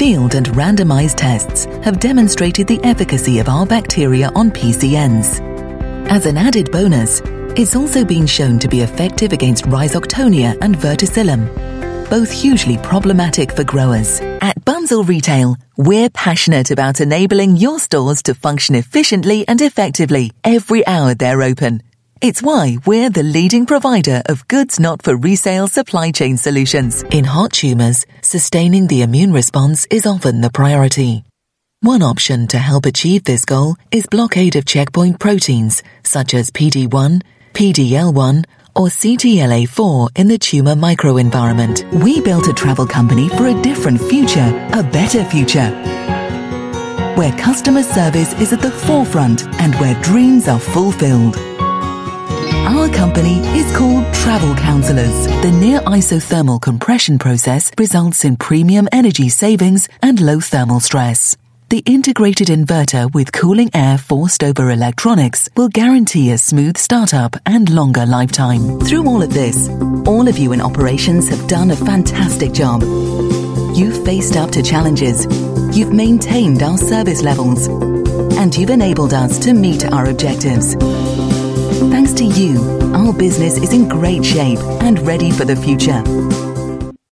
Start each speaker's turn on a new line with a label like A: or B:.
A: Field and randomized tests have demonstrated the efficacy of our bacteria on PCNs. As an added bonus, it's also been shown to be effective against Rhizoctonia and Verticillium, both hugely problematic for growers. At Bunzl Retail, we're passionate about enabling your stores to function efficiently and effectively every hour they're open. It's why we're the leading provider of goods not for resale supply chain solutions. In hot tumours, sustaining the immune response is often the priority. One option to help achieve this goal is blockade of checkpoint proteins such as PD-1, PD-L1, or CTLA-4 in the tumour microenvironment. We built a travel company for a different future, a better future, where customer service is at the forefront and where dreams are fulfilled. Our company is called Travel Counsellors. The near isothermal compression process results in premium energy savings and low thermal stress. The integrated inverter with cooling air forced over electronics will guarantee a smooth startup and longer lifetime. Through all of this, all of you in operations have done a fantastic job. You've faced up to challenges, you've maintained our service levels, and you've enabled us to meet our objectives. Thanks to you, our business is in great shape and ready for the future.